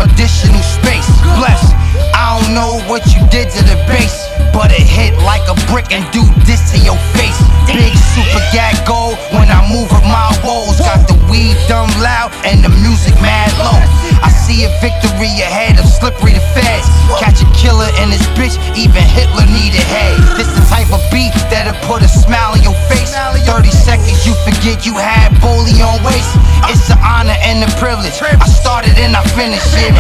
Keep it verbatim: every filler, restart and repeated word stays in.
additional space. Bless, I don't know what you did to the bass, but it hit like a brick and do this to your face. Big super gag gold when I move with my woes. Got the weed dumb loud and the music mad low. I see a victory ahead of Slippery the Feds. Catch a killer in this bitch, even Hitler needed head. This the type of beat that'll put a smile on your face. thirty seconds you forget you had Boley on waist. It's an honor and a privilege. I started and I finished it.